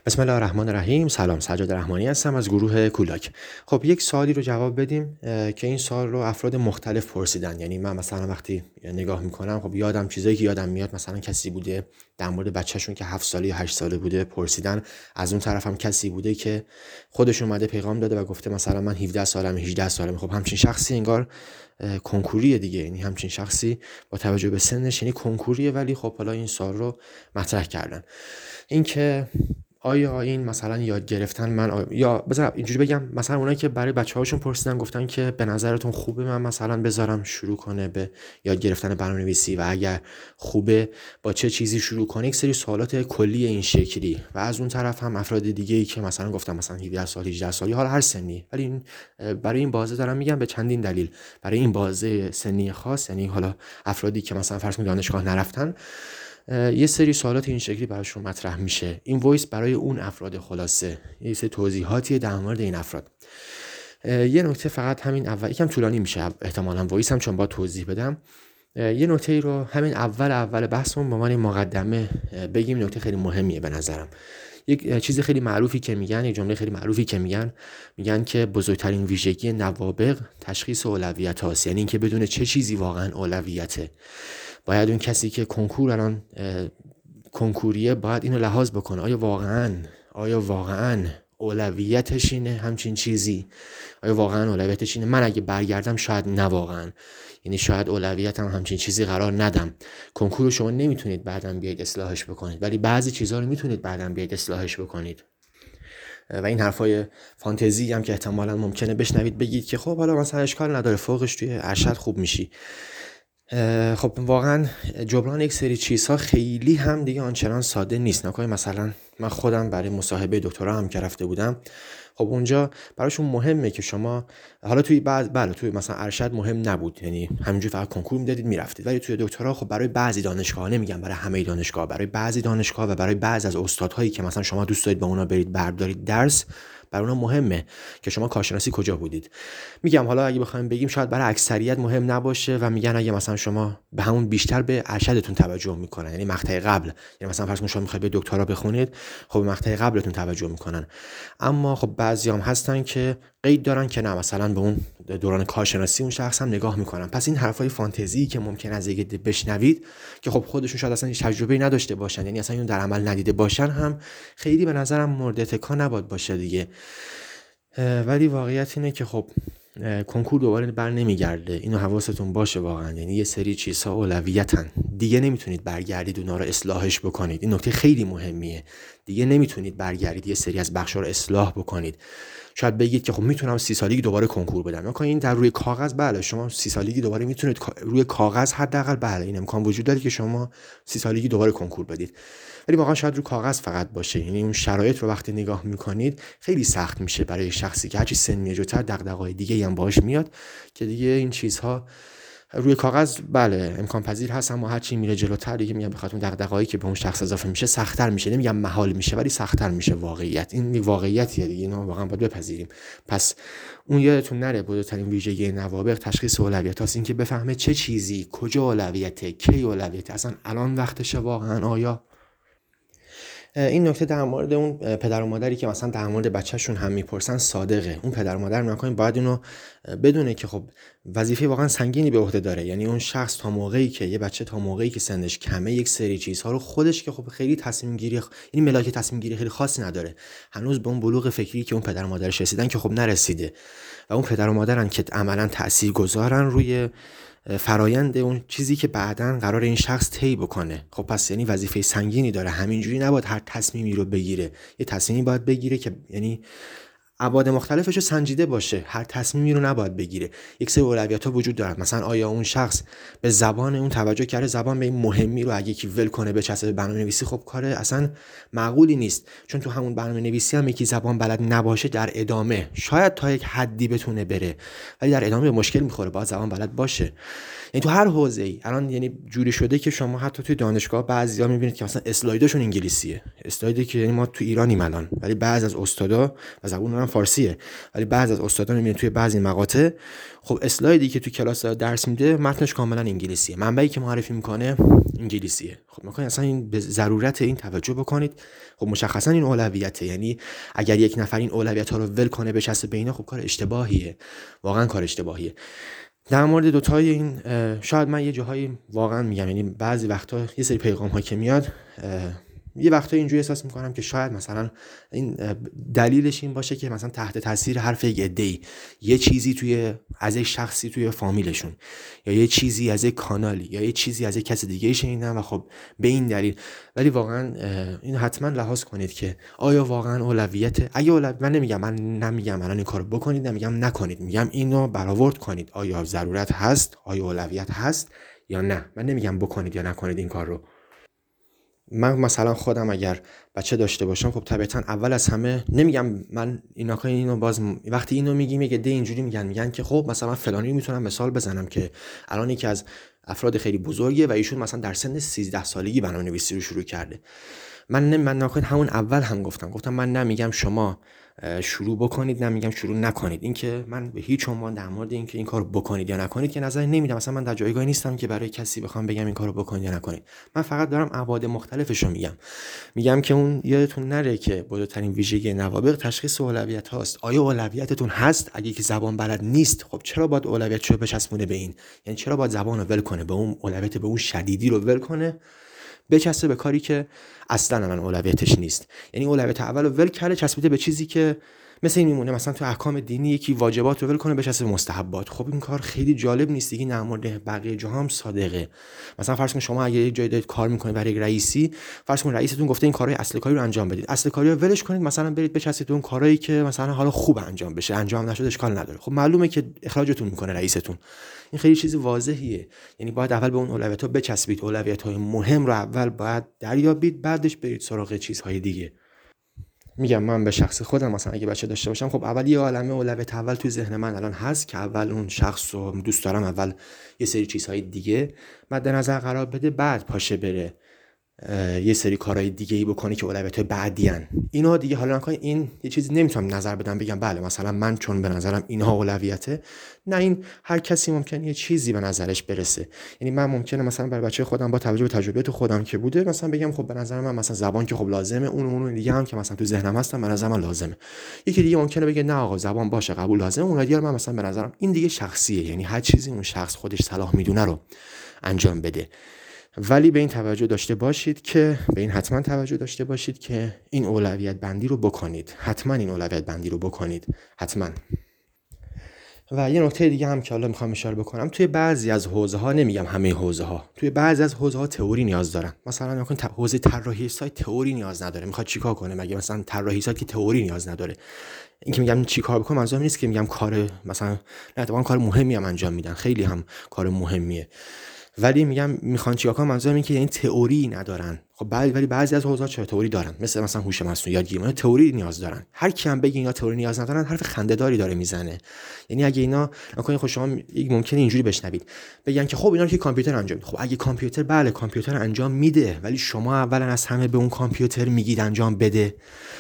بسم الله الرحمن الرحیم. سلام، سجاد رحمانی هستم از گروه کولاک. خب یک سوالی رو جواب بدیم که این سوال رو افراد مختلف پرسیدن. یعنی من مثلا وقتی نگاه میکنم خب یادم چیزایی که یادم میاد، مثلا کسی بوده در مورد بچه‌شون که 7 ساله یا 8 ساله بوده پرسیدن، از اون طرف هم کسی بوده که خودش اومده پیغام داده و گفته مثلا من 17 سالم 18 سالم. خب همچین شخصی انگار کنکوریه دیگه، یعنی همچین شخصی با توجه به سنش یعنی کنکوریه، ولی خب حالا این سوال رو مطرح کردن. اینکه آیا این مثلا یاد گرفتن یا بذار اینجوری بگم، مثلا اونایی که برای بچه‌هاشون پرسیدن گفتن که به نظرتون خوبه من مثلا بذارم شروع کنه به یاد گرفتن برنامه‌نویسی و اگر خوبه با چه چیزی شروع کنه، یک سری سوالات کلی این شکلی. و از اون طرف هم افراد دیگه‌ای که مثلا گفتن مثلا 17 سال 18 سال حالا هر سنی، ولی این برای این بازه دارم میگم به چندین دلیل. برای این بازه سنی خاص، یعنی حالا افرادی که مثلا فرض کنید دانشگاه نرفتن، یه سری سوالات این شکلی براشون مطرح میشه. این وایس برای اون افراد، خلاصه یه سری توضیحاتی در مورد این افراد. یه نکته فقط همین اول، یکم طولانی میشه احتمالاً وایس هم چون با توضیح بدم. یه نکته رو همین اول بحثمون به عنوان مقدمه بگیم، نکته خیلی مهمیه به نظرم. یک چیز خیلی معروفی که میگن، یک جمله خیلی معروفی که میگن که بزرگترین ویژگی نوابغ تشخیص اولویت هاست. یعنی اینکه بدون چه چیزی واقعا اولویته. باید اون کسی که کنکوریه باید اینو لحاظ بکنه، آیا واقعا اولویتش اینه همچین چیزی؟ آیا واقعا اولویتش اینه؟ من اگه برگردم شاید نه واقعا، یعنی شاید اولویتم همچین چیزی قرار ندم. کنکور رو شما نمیتونید بعداً بیاید اصلاحش بکنید، ولی بعضی چیزها رو میتونید بعداً بیاید اصلاحش بکنید. و این حرفای فانتزی هم که احتمالاً ممکنه بشنوید بگید که خب حالا مثلا اشکال نداره فوقش توی ارشد خوب میشی. خب واقعا جبران یک سری چیزها خیلی هم دیگه آنچنان ساده نیست. نکنه مثلا من خودم برای مصاحبه دکترا هم که رفته بودم، خب اونجا براشون مهمه که شما حالا توی مثلا ارشد مهم نبود، یعنی همینجوری فقط کنکور میدادید میرفتید، ولی توی دکترا خب برای بعضی دانشگاه، نمیگم برای همه دانشگاه، برای بعضی دانشگاه و برای بعضی از استادهایی که مثلا شما دوست دارید با اونا برید بردارید درس، برای اونا مهمه که شما کارشناسی کجا بودید. میگم حالا اگه بخوایم بگیم شاید برای اکثریت مهم نباشه و میگن اگه مثلا شما به همون بیشتر به ارشدتون توجه میکنن، یعنی مقطع قبل، یعنی مثلا فرض کنید شما میخواید به دکترا بخونید، خب به مقطع قبلتون توجه میکنن. اما خب بعضیام هستن که قید دارن که نه، مثلا به اون دوران کارشناسی اون شخص هم نگاه میکنن. پس این حرفای فانتزی که ممکن از دیگه بشنوید که خب خودشون شاید اصلا هیچ تجربه‌ای نداشته باشن، یعنی اصلا اون در عمل ندیده باشن، هم خیلی به نظرم مورد اتکا نباید باشه دیگه. ولی واقعیت اینه که خب کنکور دوباره بر نمیگرده، اینو حواستون باشه واقعا. یعنی یه سری چیزها اولویتن، دیگه نمیتونید برگردید اونا رو اصلاحش بکنید. این نکته خیلی مهمیه، دیگه نمیتونید برگردید یه سری از بخشا رو اصلاح بکنید. شاید بگید که خب میتونم 30 سالگی دوباره کنکور بدم. مثلا این در روی کاغذ بله، شما 30 سالگی دوباره میتونید روی کاغذ حداقل، بله این امکان وجود داره که شما 30 سالگی دوباره کنکور بدید، ولی واقعا شاید روی کاغذ فقط باشه. یعنی اون شرایط رو وقتی نگاه میکنید خیلی سخت میشه برای شخصی که هرچی سن جلوتر دغدغه‌های دیگه هم باهاش میاد که دیگه این چیزها روی کاغذ بله امکان پذیر هست، اما هرچی میره جلوتر دیگه میگم بخاطر اون دغدغه‌ای که به اون شخص اضافه میشه سخت‌تر میشه. نمیگم محال میشه، ولی سخت‌تر میشه. واقعیت این واقعیتیه دیگه، اینو واقعا باید بپذیریم. پس اون یادتون نره بزرگترین ویژگی نوابغ تشخیص اولویت‌هاست، این که بفهمه چه چیزی کجا اولویته، کی اولویته، اصلا الان وقتشه واقعا آیا. این نکته در مورد اون پدر و مادری که مثلا در مورد بچه‌شون هم میپرسن صادقه. اون پدر و مادر نکنین باید اینو بدونه که خب وظیفه واقعا سنگینی به عهده داره. یعنی اون شخص تا موقعی که یه بچه تا موقعی که سنش کمه یک سری چیزها رو خودش که خب خیلی تصمیم گیری، یعنی ملاک تصمیم گیری خیلی خاصی نداره، هنوز به اون بلوغ فکری که اون پدر و مادرش رسیدن که خب نرسیده، و اون پدر و مادرن که عملاً تاثیرگذارن روی فرایند اون چیزی که بعداً قرار این شخص طی بکنه. خب پس یعنی وظیفه سنگینی داره. همینجوری نباید هر تصمیمی رو بگیره، یه تصمیمی باید بگیره که یعنی ابعاد مختلفش رو سنجیده باشه. هر تصمیمی رو نباید بگیره. یک سری اولویت‌ها وجود داره. مثلا آیا اون شخص به زبان اون توجه کرده، زبان به این مهمی رو اگه کی ول کنه بچسبه به برنامه‌نویسی، خب کار اصلا معقولی نیست، چون تو همون برنامه‌نویسی هم یکی زبان بلد نباشه در ادامه شاید تا یک حدی بتونه بره، ولی در ادامه به مشکل می‌خوره، باید زبان بلد باشه. یعنی تو هر حوزه‌ای الان یعنی جوری شده که شما حتی توی دانشگاه بعضیا می‌بینید که مثلا اسلایدشون انگلیسیه، اسلایدی که یعنی ما تو ایرانیم الان، ولی بعضی از استادا و زبون من فارسیه، ولی بعضی از استادان میبینید توی بعضی مقاطع خب اسلایدی که تو کلاس درس میده متنش کاملا انگلیسیه، منبعی که معرفی میکنه انگلیسیه. خب میخواین اصلا این به ضرورت این توجه بکنید. خب مشخصا این اولویته، یعنی اگر یک نفر این اولویت ها رو ول کنه بچسبه به اینا، خب کار اشتباهیه، واقعا کار اشتباهیه. در مورد دوتای این شاید من یه جاهایی واقعا میگم، یعنی بعضی وقتا یه سری پیغام ها که میاد یه وقتا اینجوری احساس میکنم که شاید مثلا این دلیلش این باشه که مثلا تحت تاثیر حرف یک عده‌ای یه چیزی توی از یک شخصی توی فامیلشون یا یه چیزی از یک کانالی یا یه چیزی از یک کس دیگه شنیدن و خب به این دلیل. ولی واقعا این حتما لحاظ کنید که آیا واقعا اولویت، من نمیگم الان این کارو بکنید، نمیگم نکنید، میگم اینو برآورد کنید. آیا ضرورت هست؟ آیا اولویت هست یا نه؟ من نمیگم بکنید یا نکنید این کار رو. من مثلا خودم اگر بچه داشته باشم خب طبیعتا اول از همه نمیگم من اینو باز وقتی اینو میگیم یه عده اینجوری میگن که خب مثلا فلانی میتونم مثال بزنم که الان یکی از افراد خیلی بزرگیه و ایشون مثلا در سن 13 سالگی برنامه‌نویسی رو شروع کرده. من همون اول هم گفتم من نمیگم شما شروع بکنید، نمیگم شروع نکنید. این که من به هیچ عنوان در مورد اینکه این کارو بکنید یا نکنید که نظری نمیدم. مثلا من در جایگاهی نیستم که برای کسی بخوام بگم این کارو بکنید یا نکنید. من فقط دارم ابعاد مختلفش رو میگم که اون یادتون نره که بزرگترین ویژگی نوابغ تشخیص اولویت هاست. آیا اولویتتون هست؟ اگه که زبان بلد نیست خب چرا باید اولویتشو بچسبونه به این؟ یعنی چرا باید زبانو ول کنه، به اون اولویت به اون شدیدی رو ول کنه بچسبه به کاری که اصلا من اولویتش نیست؟ یعنی اولویت اولو ول کرده چسبیده به چیزی که مثل این میمونه مثلا تو احکام دینی یکی واجبات رو ول کنه بچسبه به مستحبات. خب این کار خیلی جالب نیست دیگه. در مورد بقیه جاها هم صادقه. مثلا فرض کن شما اگه یه جایی دارید کار میکنید برای رئیسی، فرض کن رئیستون گفته این کارهای اصل کاری رو انجام بدید، اصل کاری رو ولش کنید، مثلا برید بچسبید اون کارهایی که مثلا حالا خوب انجام بشه، انجام نشد اشکال نداره. خب معلومه که اخراجتون میکنه رئیستون. این خیلی چیز واضحیه. یعنی باید اول به اون اولویت‌ها بچسبید، اولویت‌های مهم رو اول باید دریابید، بعدش برید سراغ چیزهای دیگه. میگم من به شخص خودم مثلا اگه بچه داشته باشم خب اول یه عالمه اولویت اول تو ذهن من الان هست که اول اون شخص رو دوست دارم اول یه سری چیزهای دیگه مد نظر قرار بده، بعد پاشه بره یه سری کارهای دیگه ای بکنه که اولویت‌های بعدیان. اینا دیگه حالا نکنه این یه چیزی نمیتونم نظر بدم بگم بله مثلا من چون به نظرم اینها اولویته. نه، این هر کسی ممکنه یه چیزی به نظرش برسه. یعنی من ممکنه مثلا برای بچه خودم با توجه به تجربیات خودم که بوده مثلا بگم خب به نظر من مثلا زبان که خب لازمه، اون دیگه هم که مثلا تو ذهنم هستن به نظر من لازمه. یکی دیگه ممکنه بگه نه آقا زبان باشه قبول لازمه، اون دیگه من مثلا به نظرم این دیگه شخصیه. یعنی هر چیزی اون شخص خودش صلاح میدونه رو انجام بده. ولی به این توجه داشته باشید که حتما توجه داشته باشید که این اولویت بندی رو بکنید. حتما این اولویت بندی رو بکنید. حتما. و یه نکته دیگه هم که حالا میخوام اشاره بکنم، توی بعضی از حوزه‌ها، نمیگم همه حوزه‌ها، توی بعضی از حوزه‌ها تئوری نیاز دارن. مثلا نگاه کن حوزه طراحی سایت تئوری نیاز نداره. میخواد چیکار کنه؟ مگه مثلا طراحی سایت که تئوری نیاز نداره؟ این که میگم چیکار بکنم منظورم نیست که میگم کار مثلا نه اتفاقا کار مهمی هم انجام میدن، خیلی هم کار مهمیه. ولی میگم میخوان چیکار کنن منظورم اینه که یعنی تئوری ندارن. خب ولی بعضی از حوزه‌ها چرا تئوری دارن، مثلا هوش مصنوعی، یادگیری، تئوری نیاز دارن. هر کی هم بگه اینا تئوری نیاز ندارن حرف خنده‌داری داره میزنه. یعنی اگه اینا نکنین خب شما ممکنه اینجوری بشنوید بگن که خب اینا رو که کامپیوتر انجام میده. خب اگه کامپیوتر، بله کامپیوتر انجام میده، ولی شما اولا از همه به اون کامپیوتر میگید انجام بده.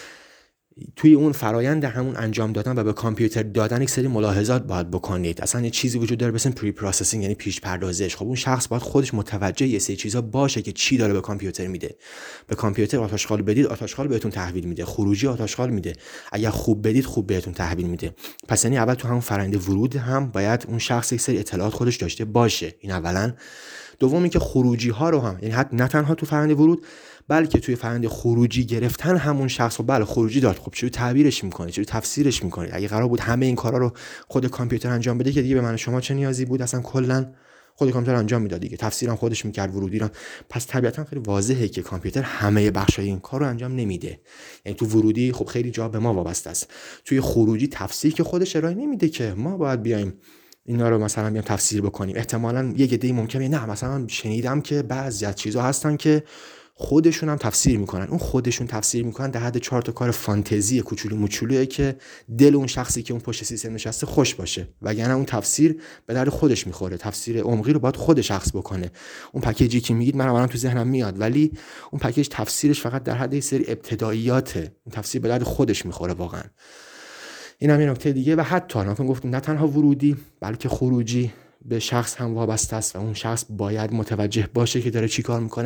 توی اون فرایند همون انجام دادن و به کامپیوتر دادن یک سری ملاحظات باید بکنید. اصلا یه چیزی وجود داره به اسم پری پروسسینگ، یعنی پیش پردازش. خب اون شخص باید خودش متوجه یه سری چیزا باشه که چی داره به کامپیوتر میده. به کامپیوتر آتشخال بدید، آتشخال بهتون تحویل میده. خروجی آتشخال میده. اگر خوب بدید، خوب بهتون تحویل میده. پس یعنی اول تو همون فرآیند ورود هم باید اون شخص یک سری اطلاعات خودش داشته باشه. این اولا. دومی که خروجی ها رو هم، یعنی نه تنها تو فرآیند ورود بلکه توی فرآیند خروجی گرفتن همون شخص رو بله خروجی داد، خب چجوری تعبیرش میکنه، چجوری تفسیرش میکنه؟ اگه قرار بود همه این کارا رو خود کامپیوتر انجام بده که دیگه به من شما چه نیازی بود؟ اصلا کلا خود کامپیوتر انجام میداد دیگه، تفسیرم خودش میکرد، ورودی رو. پس طبیعتا خیلی واضحه که کامپیوتر همه بخشای این کار رو انجام نمیده. یعنی تو ورودی خب خیلی جا به ما وابسته است، توی خروجی تفسیر که خودش ارائه نمیده که ما باید بیایم اینا رو مثلا بیام تفسیر بکنیم. احتمالاً یه عده‌ای ممکنه نه مثلا شنیدم که بعضی از چیزا هستن که خودشون هم تفسیر میکنن. اون خودشون تفسیر میکنن در حد 4 تا کار فانتزی کوچولو موچولوئه که دل اون شخصی که اون پشت سیستم نشسته خوش باشه، وگرنه اون تفسیر به درد خودش میخوره. تفسیر عمقی رو باید خود شخص بکنه. اون پکیجی که میگید منم تو ذهنم میاد، ولی اون پکیج تفسیرش فقط در حد یه سری ابتداییاته. اون تفسیر به درد خودش میخوره واقعا. این هم یه نکته دیگه. و حتی نکن گفتیم نه تنها ورودی بلکه خروجی به شخص هم وابسته است و اون شخص باید متوجه باشه که داره چی کار میکنه.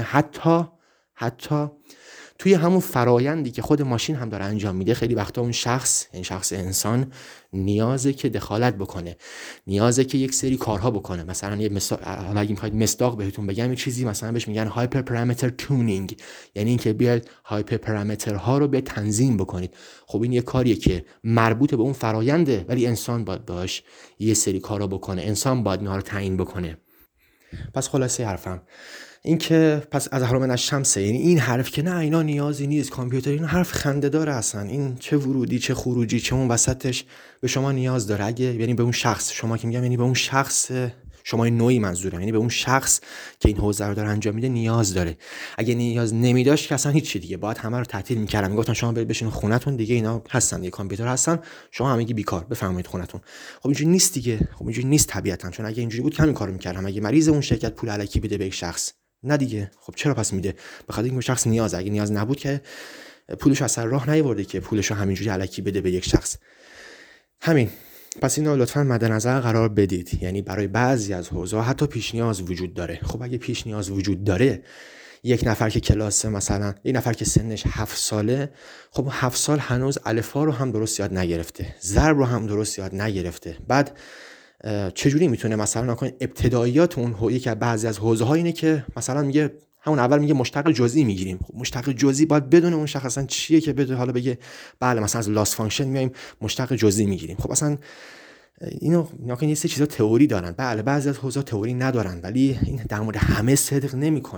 حتی توی همون فرایندی که خود ماشین هم داره انجام میده، خیلی وقتا اون شخص، یعنی شخص انسان، نیازه که دخالت بکنه، نیازه که یک سری کارها بکنه. مثلا یه مثال، حالا اگه میخواید مصداق بهتون بگم، یه چیزی مثلا بهش میگن هایپر پارامتر تونینگ، یعنی اینکه بیاید هایپر پارامترها رو به تنظیم بکنید. خب این یه کاریه که مربوط به اون فراینده، ولی انسان باید باش یه سری کارا بکنه، انسان باید اینها رو تعیین بکنه. پس خلاصه حرفم این که پس از هرم الشمس، یعنی این حرف که نه اینا نیازی نیست کامپیوتر، این حرف خنده داره اصلا. این چه ورودی چه خروجی چه اون وسطش به شما نیاز داره. اگه یعنی به اون شخص، شما که میگم یعنی به اون شخص، شما این نوعی منظورم، یعنی به اون شخص که این حوزه رو داره انجام میده نیاز داره. اگه نیاز نمیداشت که اصلا هیچ چی دیگه، باید همه رو تعطیل میکردن، میگفتن شما برید بشین خونتون دیگه، اینا هستن دیگه، کامپیوتر هستن، شما همگی بیکار بفرمایید خونتون. خب اینجوری نیست دیگه، خب اینجوری نیست طبیعتا، چون اگه اینجوری بود همین کارو میکردم. اگه مریض اون شرکت پول الکی بده به یک شخص، نه دیگه. خب چرا پس میده؟ بخاطر اینکه شخص نیاز، اگه نیاز نبود که پولشو اصلا راه نیاورده که پولشو همینجوری الکی بده به یک شخص. همین. پس اینو لطفاً مد نظر قرار بدید. یعنی برای بعضی از حوزه‌ها حتی پیش نیاز وجود داره. خب اگه پیش نیاز وجود داره، یک نفر که کلاس مثلا یک نفر که سنش 7 ساله، خب 7 سال هنوز الفا رو هم درست یاد نگرفته، ضرب رو هم درست یاد نگرفته. بعد چجوری میتونه مثلا نکنه ابتداییات اون یکی از بعضی از حوزه‌ها اینه که مثلا میگه همون اول میگه مشتق جزئی میگیریم. خب مشتق جزئی باید بدون اون شخص اصلا چیه که بده حالا بگه بله مثلا از لاس فانکشن میایم مشتق جزئی میگیریم. خب اصلا اینو نکنه یه سری چیزا تئوری دارن، بله بعضی از حوزه‌ها تئوری ندارن، ولی این در مورد همه صدق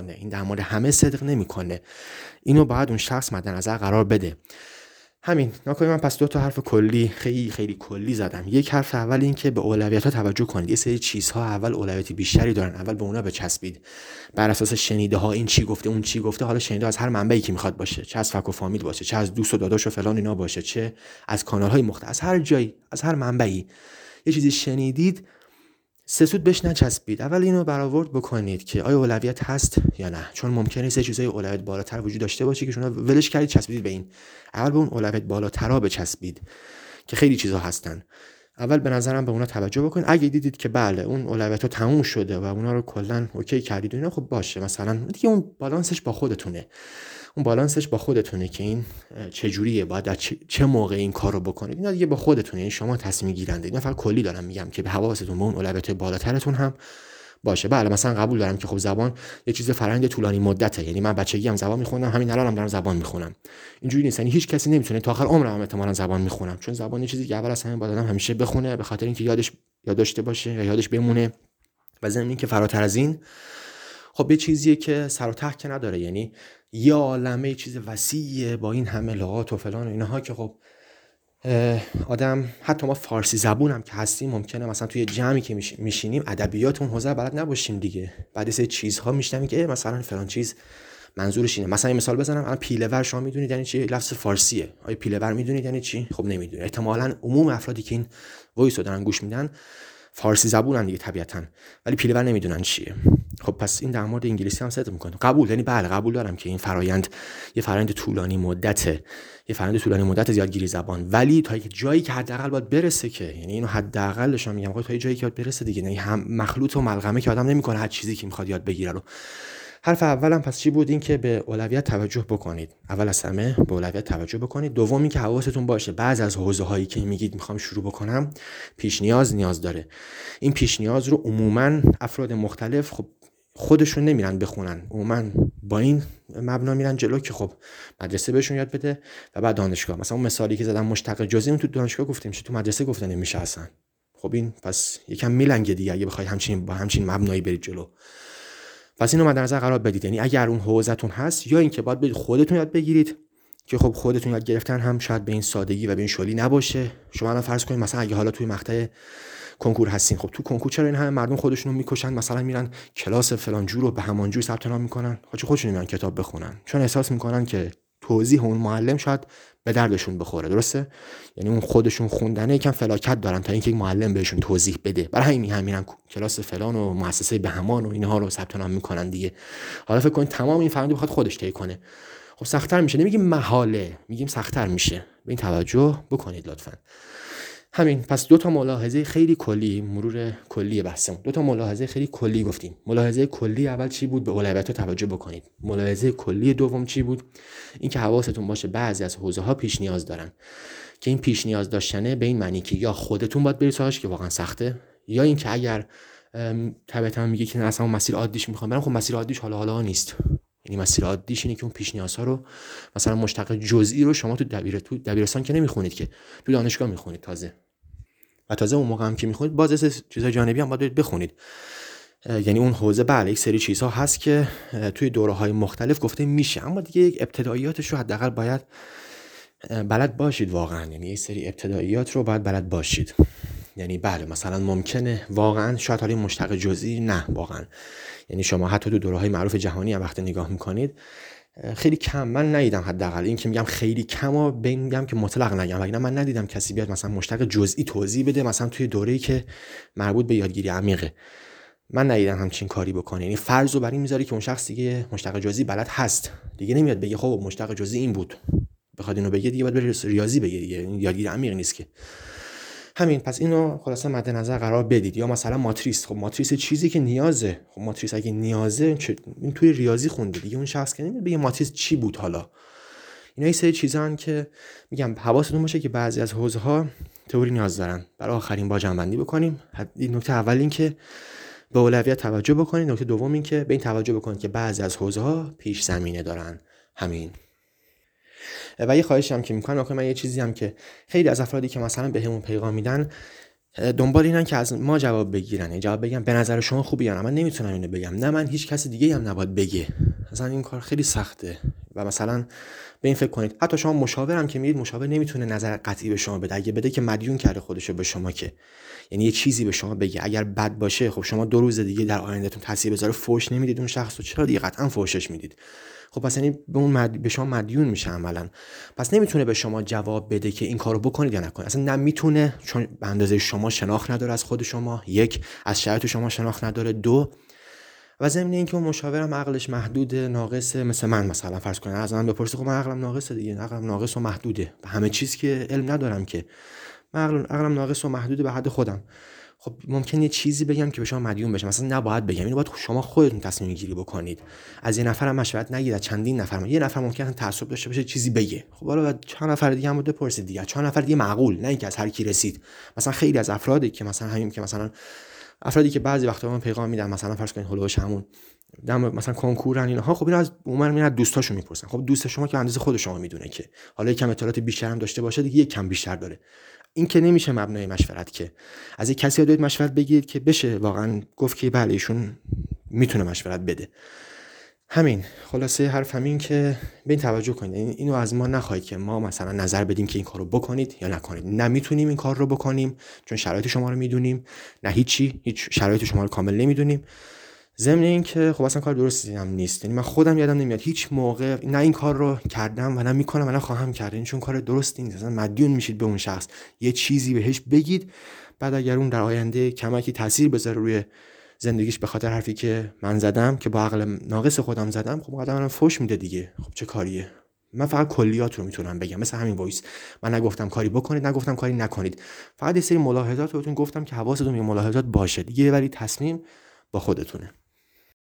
نمیکنه. اینو باید اون شخص مد نظر قرار بده. همین. نکنه من پس 2 تا حرف کلی خیلی خیلی کلی زدم. یک حرف اول این که به اولویت‌ها توجه کنید. یه سری چیزها اول اولویت بیشتری دارن، اول به اونا بچسبید. بر اساس شنیده ها این چی گفته اون چی گفته، حالا شنیده از هر منبعی که میخواد باشه، چه از فک و فامیل باشه، چه از دوست و داداش و فلان اینا باشه، چه از کانال‌های مختلف، از هر جایی، از هر منبعی یه چیزی شنیدید، سه سود بهش نچسبید. اول اینو برآورد بکنید که آیا اولویت هست یا نه، چون ممکنه سه چیزای اولویت بالاتر وجود داشته باشه که شما ولش کردید چسبیدید به این. اول به اون اولویت بالاترا بچسبید که خیلی چیزا هستن. اول به نظرم به اونا توجه بکنید. اگه دیدید که بله اون اولویت‌ها تموم شده و اونا رو کلا اوکی کردید اینا، خب باشه، مثلا دیگه اون بالانسش با خودتونه که این چجوریه، باید در چه موقع این کارو بکنید. اینا دیگه با خودتونه، یعنی شما تصمیم گیرنده. اینا فقط کلی دارم میگم که به حواستون به اون اولویت بالاترتون هم باشه. بله مثلا قبول دارم که خب زبان یه چیز فرآیند طولانی مدته، یعنی من بچگی هم زبان میخوندم، همین الانم دارم زبان میخونم. اینجوری نیست، یعنی هیچ کسی نمیتونه تا آخر عمرم احتمالاً زبان میخونم، چون زبان یه چیزی که اول از همه باید آدم همیشه بخونه، به خاطر اینکه یاد داشته باشه یا یادش بمونه. و ضمن اینکه فراتر از این خب یه چیزیه که سر و ته که نداره، یعنی یه عالمه چیز وسیعه با این همه لغات و فلان و اینها که خب آدم، حتی ما فارسی زبون هم که هستیم، ممکنه مثلا توی جمعی که میشینیم ادبیات اون حوزه بلد نباشیم دیگه. بعد از چیزها میشنویم که مثلا فلان چیز منظورش اینه. مثلا مثال بزنم، الان پیله‌ور شما میدونید یعنی چی؟ لفظ فارسیه. آیا پیله‌ور میدونید یعنی چی؟ خب نمیدونید. احتمالاً عموم افرادی که این وایس رو دارن گوش میدن فارسی زبونن دیگه طبیعتاً، ولی پیله‌ور نمیدونن چیه. خب پس این در مورد انگلیسی هم صدق میکنه. قبول، یعنی بله قبول دارم که این فرایند یه فرایند طولانی مدته، یادگیری زبان، ولی تا یک جایی که حداقل باید برسه، که یعنی اینو حداقلش هم میگم، تا یک جایی که باید برسه دیگه، یعنی هم مخلوط و ملغمه که آدم نمیکنه هر چیزی که میخواد یاد بگیره رو. حرف اولم پس چی بود؟ این که به اولویت توجه بکنید. اول از همه به اولویت توجه بکنید. دوم این که حواستون باشه بعضی از حوزه‌هایی که میگید میخوام شروع بکنم پیش نیاز داره. این پیش نیاز رو عموما افراد مختلف خب خودشون نمیرن بخونن، عموما با این مبنا میرن جلو که خب مدرسه بهشون یاد بده و بعد دانشگاه. مثلا اون مثالی که زدم مشتق جزئی تو دانشگاه گفتیم چه تو مدرسه گفته نمیشه اصلا. خب این پس یکم میلنگه دیگه اگه بخواید همچین مبنایی برید جلو. پس اینو مد نظر قرار بدید. یعنی اگر اون حوزه‌تون هست، یا اینکه باید برید خودتون یاد بگیرید که خب خودتون یاد گرفتن هم شاید به این سادگی و به این شلی نباشه. شما الان فرض کنید مثلا اگه حالا توی مقطع کنکور هستین، خب تو کنکور چرا این همه مردم خودشونو میکشن، مثلا میرن کلاس فلان جور و به همان جور ثبت نام میکنن، خودشون میرن کتاب بخونن چون احساس میکنن که توضیح اون معلم شاید به دردشون بخوره. درسته؟ یعنی اون خودشون خوندنه یکم فلاکت دارن تا اینکه یک معلم بهشون توضیح بده. برای همین میرن کلاس فلان و مؤسسه بهمان و اینها رو ثبت نام میکنن دیگه. حالا فکر کنید تمام این فرآیند بخواد خودش طی کنه، خب سخت‌تر میشه. نمیگیم محاله، میگیم سخت‌تر میشه. به این توجه بکنید لطفاً. همین. پس 2 تا ملاحظه خیلی کلی، مرور کلی بحثمون. 2 تا ملاحظه خیلی کلی گفتیم. ملاحظه کلی اول چی بود؟ به اولویت توجه بکنید. ملاحظه کلی دوم چی بود؟ این که حواستون باشه بعضی از حوزه‌ها پیش نیاز دارن، که این پیش نیاز داشتنه به این معنی که یا خودتون باید برید سراغش که واقعا سخته، یا این که اگر طبیعتا میگه که اصلا اون مسیر عادیش میخوام برم، خب مسیر عادیش حالا نیست. یعنی مسیر عادیش اینه که اون پیش نیازها رو، مثلا مشتق جزئی رو شما تو دبیرستان که نمیخونید، که تو دانشگاه میخونید تازه اون موقع هم که میخونید باز چیزای جانبی هم باید بخونید. یعنی اون حوزه بله یک سری چیزها هست که توی دوره‌های مختلف گفته میشه، اما دیگه یک ابتداییاتش رو حداقل باید بلد باشید واقعا. یعنی یک سری ابتداییات رو باید بلد باشید. یعنی بله مثلا ممکنه واقعا شاید حالا مشتق جزئی نه واقعا، یعنی شما حتی تو دوره‌های معروف جهانی هم وقتی نگاه میکنید خیلی کم، من ندیدم، حداقل این که میگم خیلی کم و بین میگم که مطلق نگم، وگرنه من ندیدم کسی بیاد مثلا مشتق جزئی توضیح بده مثلا توی دوره‌ای که مربوط به یادگیری عمیقه. من ندیدم همچین کاری بکنه. یعنی فرض رو بر این میذاره که اون شخص دیگه مشتق جزئی بلد هست، دیگه نمیاد بگه خب مشتق جزئی این بود، بخواد اینو بگه دیگه باید بره ریاضی بگه دیگه، یادگیری عمیق نیست که. همین. پس اینو خلاصه مد نظر قرار بدید. یا مثلا ماتریس، خب ماتریس چیزی که نیازه، خب ماتریس اگه نیازه این توی ریاضی خونده دیگه، اون شخص که نمیاد بگه ماتریس چی بود. حالا اینا یه سری چیزان که میگم حواستون باشه که بعضی از حوزه‌ها تئوری نیاز دارن. برای آخرین با جنبندی بکنیم. نکته اول این که به اولویت توجه بکنید، نکته دوم این که به این توجه بکنید که بعضی از حوزه‌ها پیش زمینه دارن. همین. و یه خواهشی هم که میکنم، من یه چیزی هم که خیلی از افرادی که مثلا بهمون پیغام میدن دنبال اینن که از ما جواب بگیرن، جواب بگم به نظر شما خوبه یا نه. من نمیتونم اینو بگم، نه من هیچ کسی دیگه هم نباید بگه. مثلا این کار خیلی سخته و مثلا به این فکر کنید حتی شما مشاورم که میرید، مشاور نمیتونه نظر قطعی به شما بده. اگه بده که مدیون کرده خودشو به شما، که یعنی یه چیزی به شما بگه، اگر بد باشه خب شما 2 روز دیگه در آیندهتون تاثیر بذاره فوش نمیدید اون شخصو، چرا دیگه قطعا فوشش میدید. خب پس یعنی به شما مدیون میشه عملاً. پس نمیتونه به شما جواب بده که این کارو بکنید یا نکنید. اصلا نمیتونه، چون به اندازه شما شناخت نداره از خود شما، 1 از شرایط شما شناخت نداره، 2 و ضمن اینکه اون مشاورم عقلش محدود ناقصه، مثل من مثلا فرض کنید از من بپرسید خب من عقلم ناقصه دیگه، عقلم ناقص و محدوده، به همه چیز که علم ندارم که، من عقلم ناقص و محدوده به حد خودم. خب ممکنه یه چیزی بگم که به شما مدیون بشه، مثلا نباید بگم، اینو باید شما خودتون تصمیم گیری بکنید. از یه نفر هم مشورت نگیرید، از چندین نفر. یه نفر ممکنه تعصب داشته باشه چیزی بگه، خب حالا چند نفر دیگه هم بپرسید دیگه، چند نفر دیگه معقول، نه اینکه از هر کی رسید. مثلا خیلی از افرادی که مثلا همین که مثلا افرادی که بعضی وقتا من پیغام میدن، مثلا فرض کنید هولوش همون دم مثلا کنکورن اینها، خب اینا از عمر میاد دوستاشون میپرسن. خب دوست شما که اندازه خود شما میدونه که حالا یکم اطلاعات بیشتر هم داشته باشه دیگه، یکم بیشتر داره. این که نمیشه مبنای مشورت، که از یک کسی دارید مشورت بگیرید که بشه واقعا گفت که بله ایشون میتونه مشورت بده. همین. خلاصه حرف همین که به این توجه کنید. اینو از ما نخواهید که ما مثلا نظر بدیم که این کارو بکنید یا نکنید. نمیتونیم این کار رو بکنیم چون شرایط شما رو میدونیم، نه هیچ شرایط شما رو کامل نمیدونیم. ضمن این که خب اصلا کار درستی هم نیست. یعنی من خودم یادم نمیاد هیچ موقع نه این کار رو کردم و نه میکنم و نه خواهم کرد، این چون کار درستی نیست. اصلا مدیون میشید به اون شخص، یه چیزی بهش بگید، بعد اگر اون در آینده کمکی تاثیر بذاره روی زندگیش به خاطر حرفی که من زدم که با عقل ناقص خودم زدم، خب قدم من فوش میده دیگه. خب چه کاریه؟ من فقط کلیات رو میتونم بگم، مثل همین وایس. من نگفتم کاری بکنید، نگفتم کاری نکنید، فقط یه سری ملاحظات بهتون گفتم که حواستون به ملاحظات باشه دیگه، ولی تصمیم با خودتونه.